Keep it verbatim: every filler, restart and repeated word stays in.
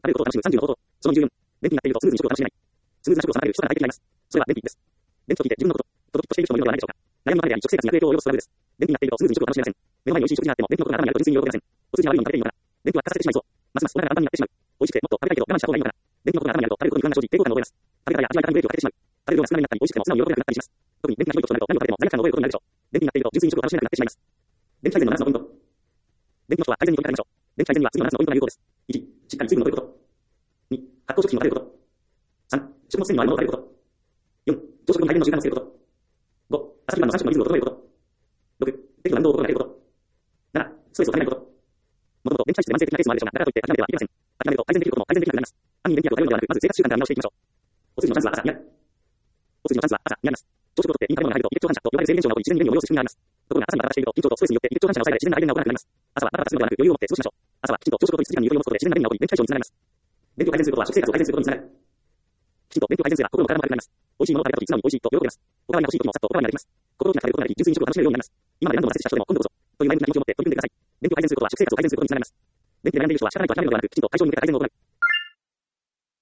食べることを楽しむさんじゅうの方法。そのにじゅうよん、便秘になっているとスムーズに食を楽しめない。スムーズな食を妨げる一つが大敵になります。それは便秘です。便秘と聞いて自分のこと、とどきっとしている人もいるのではないでしょうか。悩みの種であり、食生活に悪影響を及ぼすトラブルです。便秘になっているとスムーズに食を楽しめません。目の前に美味しい食事があっても便秘のことが頭にあると純粋に喜べません。お通じが悪いのに食べていいのかな。便秘は聞かされてしまいそう。ますますお腹が簡単になってしまう。美味しくてもっと食べたいけど我慢した方がいいのかな。便秘のことが頭にあると食べることに不安が生じ、抵抗感を覚えます。食べ方や味わい方にブレーキをかけてしまう。食べる量が少なめになったり、美味しくても素直に喜べなくなったりします。特に便秘がひどいとなると何を食べても罪悪感を覚えることになるでしょう。便秘になっていると純粋に食を楽しめなくなってしまいます。便秘改善のななつのポイント。便秘の人は改善に取り掛かりましょう。便秘改善には次のななつのポイントが有効です。いち、しっかり水分を取ること。に、発酵食品を食べること。さん、食物繊維のあるものを食べること。よん、朝食の改善の習慣をつけること。ご、朝昼晩のさん食のリズムを整えること。ろく、適度な運動を心がけること。なな、ストレスをためないこと。もともと便秘体質で慢性的なケースもあるでしょうが、だからといって諦めてはいけません。諦めると改善できることも改善できなくなります。単に便秘薬を頼るのではなく、まず生活習慣から見直していきましょう。お通じのチャンスは朝にある。お通じのチャンスは朝にあります。朝食をとっていい食べ物が入ると胃液腸反射と呼ばれる生理現象が起こり、自然に便秘を催す仕組みがあります。ところが朝にバタバタしていると緊張とストレスによって胃液腸反射が抑えられ自然な排便が行わなくなります。朝はバタバタするのではなく余裕を持って過ごしましょう。朝はきちんと朝食と一時間にゆとりを持つことで自然な便が起こり、便秘解消につながります。便秘を改善することは食生活を改善することにつながる。きちんと便秘を改善すれば心も体も軽くなります。美味しいものを食べたとき素直に美味しいと喜びます。おかわりが欲しいときもさっとおかわりができます。心置きなく食べることができ、純粋に食を楽しめるようになります。今まで何度も挫折した人でも今度こそという前向きな気持ちを持って取り組んでください。便秘を改善することは食生活を改善することにつながります。便秘で悩んでいる人は仕方ないと諦めるのではなく、きちんと対象に向けた改善を行う。